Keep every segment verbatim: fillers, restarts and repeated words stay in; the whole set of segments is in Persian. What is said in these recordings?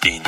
دین.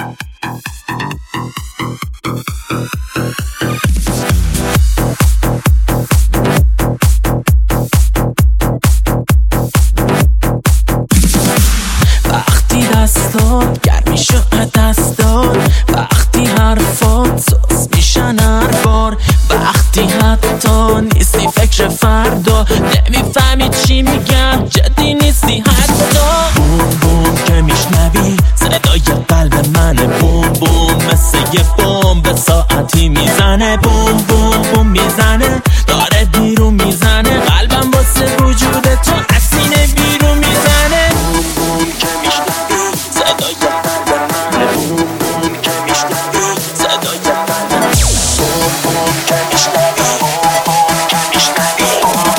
وقتی دستات گرم میشه دستات، وقتی حرفات سوز میشن هر بار، وقتی حتی نیستی فکر فردا، نمیفهمی چی میگم جدی نیستی حتی. بوم بوم که میشنوی صدای قلب منه، بوم بوم مثل یه بمب ساعتی میزنه، بوم بوم بوم میزنه داره بیرون میزنه، قلبم واسه وجود تو اسینه بیرون میزنه. بوم بوم که میشنوی صدای قلب منه، بوم بوم که میشنوی صدای قلب منه، بوم بوم که میشنوی که میشنوی.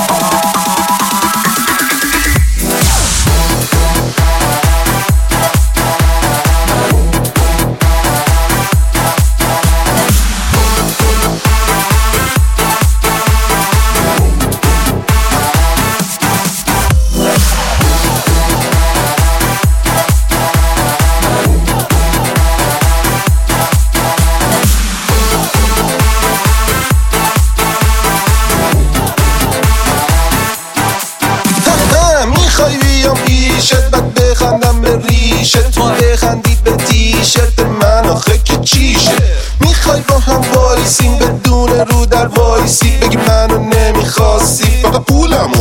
میخوای بیام پیشت بعد بخندم به ریشت، تو بخندی به تیشرت من آخه که چیشه. میخوای با هم وایسیم بدون رو در وایسی، بگی منو نمیخواستی فقط پولمو